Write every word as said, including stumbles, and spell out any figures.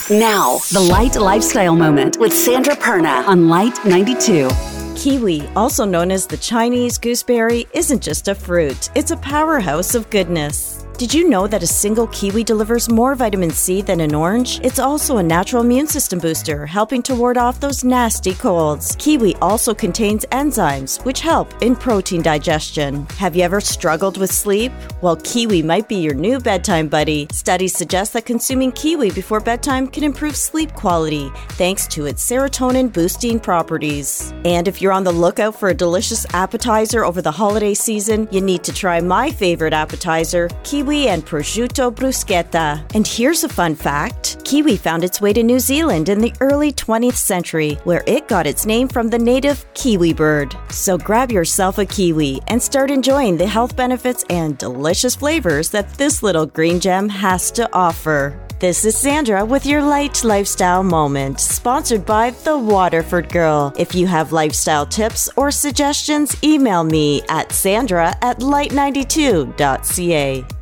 Now, the Light Lifestyle Moment with Sandra Perna on Light ninety-two. Kiwi, also known as the Chinese gooseberry, isn't just a fruit. It's a powerhouse of goodness. Did you know that a single kiwi delivers more vitamin C than an orange? It's also a natural immune system booster, helping to ward off those nasty colds. Kiwi also contains enzymes, which help in protein digestion. Have you ever struggled with sleep? Well, kiwi might be your new bedtime buddy. Studies suggest that consuming kiwi before bedtime can improve sleep quality, thanks to its serotonin-boosting properties. And if you're on the lookout for a delicious appetizer over the holiday season, you need to try my favorite appetizer, kiwi and prosciutto bruschetta. And here's a fun fact. Kiwi found its way to New Zealand in the early twentieth century, where it got its name from the native kiwi bird. So grab yourself a kiwi and start enjoying the health benefits and delicious flavors that this little green gem has to offer. This is Sandra with your Light Lifestyle Moment, sponsored by The Waterford Girl. If you have lifestyle tips or suggestions, email me at sandra at light ninety-two dot c a.